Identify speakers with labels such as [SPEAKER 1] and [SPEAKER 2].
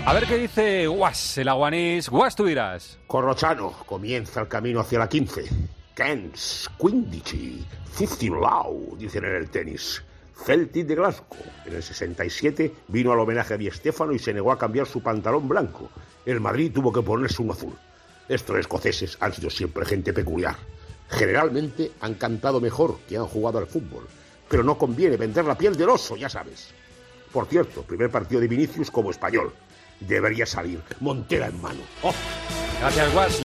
[SPEAKER 1] A ver qué dice Guas, el aguanís. Guas, tú dirás.
[SPEAKER 2] Corrochano comienza el camino hacia la 15. Cairns, Quindici, 50 Lau, dicen en el tenis. Celtic de Glasgow. En el 67 vino al homenaje a Di Stéfano y se negó a cambiar su pantalón blanco. El Madrid tuvo que ponerse uno azul. Estos escoceses han sido siempre gente peculiar. Generalmente han cantado mejor que han jugado al fútbol. Pero no conviene vender la piel del oso, ya sabes. Por cierto, primer partido de Vinicius como español. Debería salir Montera en mano. ¡Oh!
[SPEAKER 1] Gracias, Guas.